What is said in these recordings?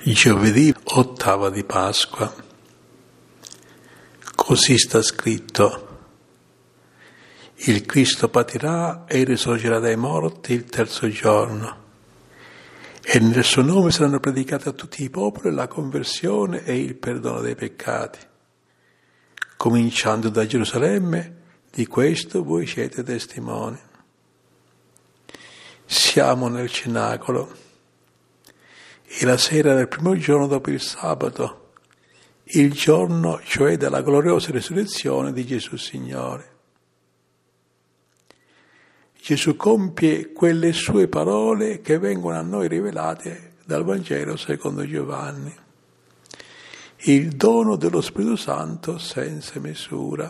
Giovedì ottava di Pasqua. Così sta scritto: il Cristo patirà e risorgerà dai morti il terzo giorno, e nel suo nome saranno predicate a tutti i popoli la conversione e il perdono dei peccati. Cominciando da Gerusalemme, di questo voi siete testimoni. Siamo nel cenacolo. E la sera del primo giorno dopo il sabato, il giorno cioè della gloriosa risurrezione di Gesù Signore. Gesù compie quelle sue parole che vengono a noi rivelate dal Vangelo secondo Giovanni. Il dono dello Spirito Santo senza misura.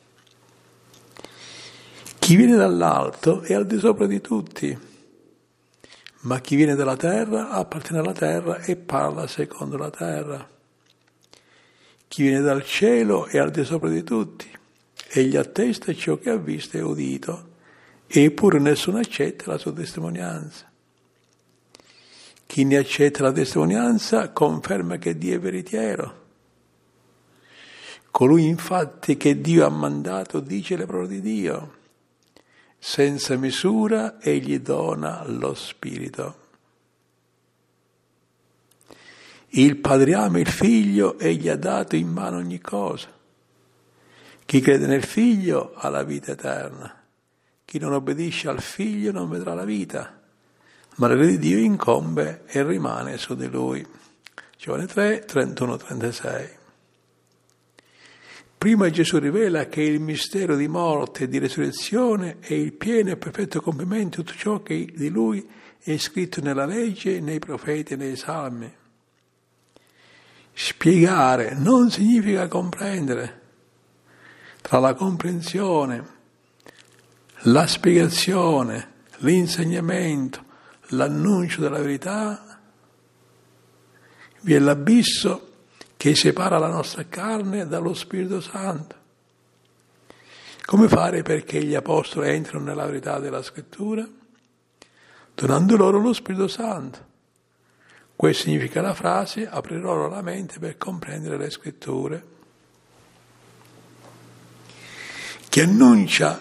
Chi viene dall'alto è al di sopra di tutti. Ma chi viene dalla terra appartiene alla terra e parla secondo la terra. Chi viene dal cielo è al di sopra di tutti, egli attesta ciò che ha visto e udito, eppure nessuno accetta la sua testimonianza. Chi ne accetta la testimonianza conferma che Dio è veritiero. Colui infatti che Dio ha mandato dice le parole di Dio. Senza misura egli dona lo Spirito. Il Padre ama il Figlio e gli ha dato in mano ogni cosa. Chi crede nel Figlio ha la vita eterna. Chi non obbedisce al Figlio non vedrà la vita, ma l'ira di Dio incombe e rimane su di lui. Giovanni 3, 31-36. Prima Gesù rivela che il mistero di morte e di resurrezione è il pieno e perfetto compimento di tutto ciò che di Lui è scritto nella legge, nei profeti e nei salmi. Spiegare non significa comprendere. Tra la comprensione, la spiegazione, l'insegnamento, l'annuncio della verità, vi è l'abisso che separa la nostra carne dallo Spirito Santo. Come fare perché gli apostoli entrano nella verità della Scrittura? Donando loro lo Spirito Santo. Questo significa la frase: aprirò loro la mente per comprendere le Scritture. Chi annuncia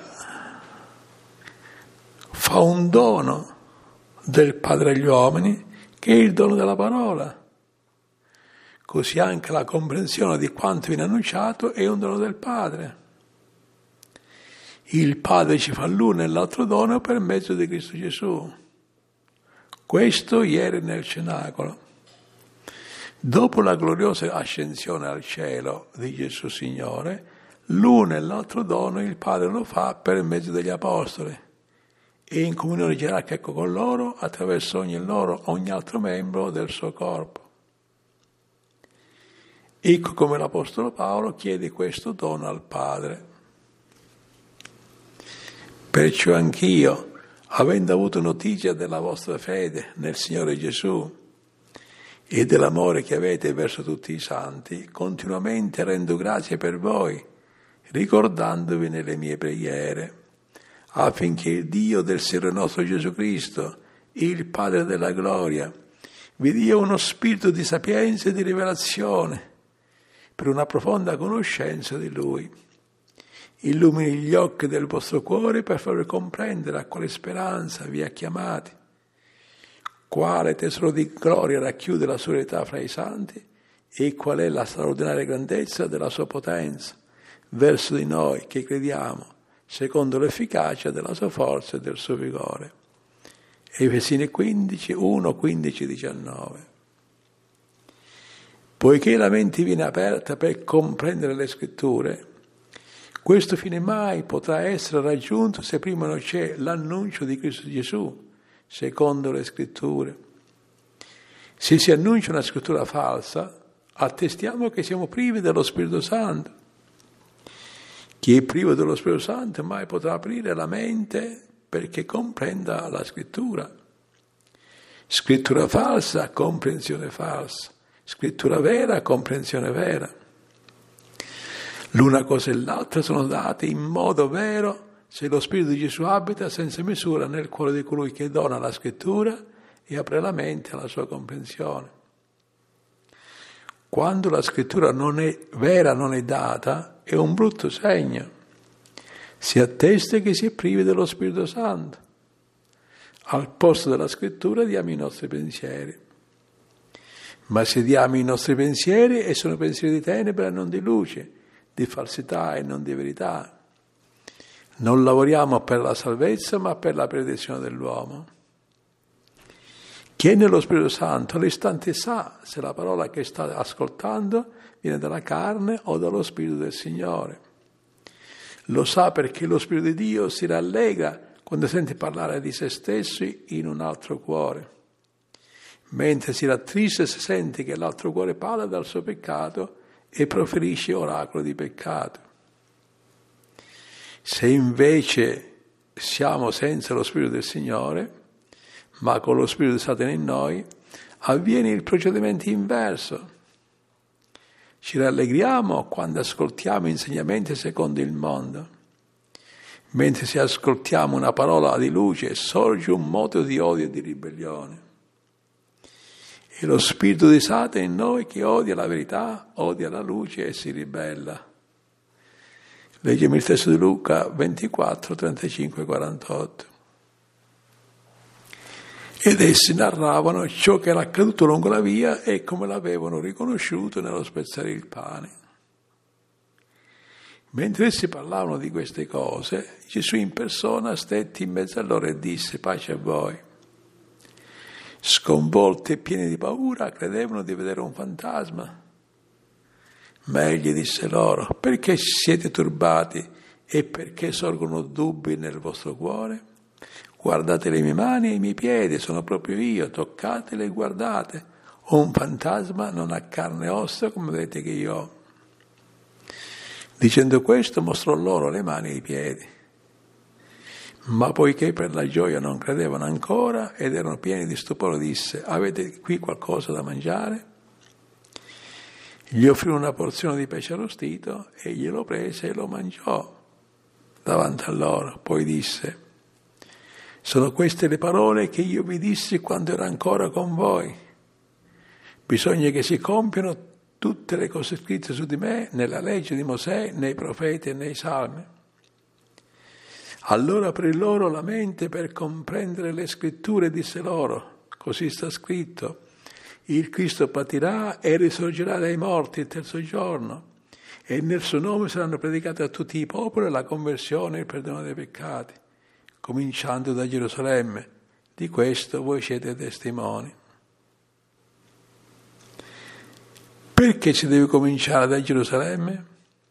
fa un dono del Padre agli uomini, che è il dono della parola. Così anche la comprensione di quanto viene annunciato è un dono del Padre. Il Padre ci fa l'uno e l'altro dono per mezzo di Cristo Gesù. Questo ieri nel cenacolo. Dopo la gloriosa ascensione al cielo di Gesù Signore, l'uno e l'altro dono il Padre lo fa per mezzo degli Apostoli e in comunione gerarchica con loro attraverso ogni altro membro del suo corpo. Ecco come l'Apostolo Paolo chiede questo dono al Padre. Perciò anch'io, avendo avuto notizia della vostra fede nel Signore Gesù e dell'amore che avete verso tutti i santi, continuamente rendo grazie per voi, ricordandovi nelle mie preghiere, affinché il Dio del Signore nostro Gesù Cristo, il Padre della gloria, vi dia uno spirito di sapienza e di rivelazione, per una profonda conoscenza di Lui. Illumini gli occhi del vostro cuore per farvi comprendere a quale speranza vi ha chiamati, quale tesoro di gloria racchiude la sua eredità fra i santi e qual è la straordinaria grandezza della sua potenza verso di noi che crediamo, secondo l'efficacia della sua forza e del suo vigore. Efesini 15, 1, 15, 19. Poiché la mente viene aperta per comprendere le Scritture, questo fine mai potrà essere raggiunto se prima non c'è l'annuncio di Cristo Gesù, secondo le Scritture. Se si annuncia una Scrittura falsa, attestiamo che siamo privi dello Spirito Santo. Chi è privo dello Spirito Santo mai potrà aprire la mente perché comprenda la Scrittura. Scrittura falsa, comprensione falsa. Scrittura vera, comprensione vera. L'una cosa e l'altra sono date in modo vero se lo Spirito di Gesù abita senza misura nel cuore di colui che dona la Scrittura e apre la mente alla sua comprensione. Quando la scrittura non è vera, non è data, è un brutto segno. Si attesta che si è privi dello Spirito Santo. Al posto della scrittura diamo i nostri pensieri. Ma se diamo i nostri pensieri, e sono pensieri di tenebre e non di luce, di falsità e non di verità. Non lavoriamo per la salvezza, ma per la perdizione dell'uomo. Chi è nello Spirito Santo all'istante sa se la parola che sta ascoltando viene dalla carne o dallo Spirito del Signore. Lo sa perché lo Spirito di Dio si rallegra quando sente parlare di se stesso in un altro cuore, mentre si rattrista se sente che l'altro cuore parla dal suo peccato e proferisce oracolo di peccato. Se invece siamo senza lo Spirito del Signore, ma con lo Spirito di Satana in noi, avviene il procedimento inverso. Ci rallegriamo quando ascoltiamo insegnamenti secondo il mondo, mentre se ascoltiamo una parola di luce sorge un moto di odio e di ribellione. E lo spirito di Satana in noi che odia la verità, odia la luce e si ribella. Leggiamo il testo di Luca 24, 35, 48. Ed essi narravano ciò che era accaduto lungo la via e come l'avevano riconosciuto nello spezzare il pane. Mentre essi parlavano di queste cose, Gesù in persona stette in mezzo a loro e disse: pace a voi. Sconvolti e pieni di paura, credevano di vedere un fantasma. Ma egli disse loro: perché siete turbati e perché sorgono dubbi nel vostro cuore? Guardate le mie mani e i miei piedi, sono proprio io, toccatele e guardate. Un fantasma non ha carne e ossa come vedete che io ho. Dicendo questo mostrò loro le mani e i piedi. Ma poiché per la gioia non credevano ancora ed erano pieni di stupore, disse: avete qui qualcosa da mangiare? Gli offrì una porzione di pesce arrostito, egli lo prese e lo mangiò davanti a loro. Poi disse: sono queste le parole che io vi dissi quando ero ancora con voi. Bisogna che si compiano tutte le cose scritte su di me nella legge di Mosè, nei profeti e nei salmi. Allora aprì loro la mente per comprendere le scritture e disse loro: così sta scritto, il Cristo patirà e risorgerà dai morti il terzo giorno, e nel suo nome saranno predicate a tutti i popoli la conversione e il perdono dei peccati, cominciando da Gerusalemme. Di questo voi siete testimoni. Perché si deve cominciare da Gerusalemme?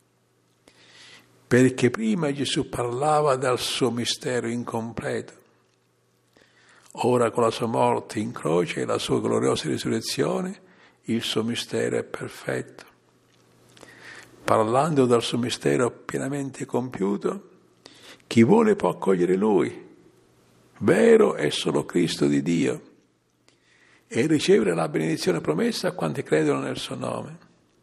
Perché prima Gesù parlava dal suo mistero incompleto. Ora con la sua morte in croce e la sua gloriosa risurrezione, il suo mistero è perfetto. Parlando dal suo mistero pienamente compiuto, chi vuole può accogliere Lui, vero è solo Cristo di Dio, e ricevere la benedizione promessa a quanti credono nel suo nome.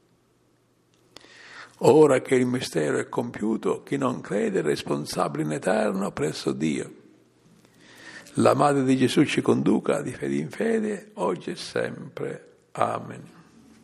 Ora che il mistero è compiuto, chi non crede è responsabile in eterno presso Dio. La Madre di Gesù ci conduca di fede in fede, oggi e sempre. Amen.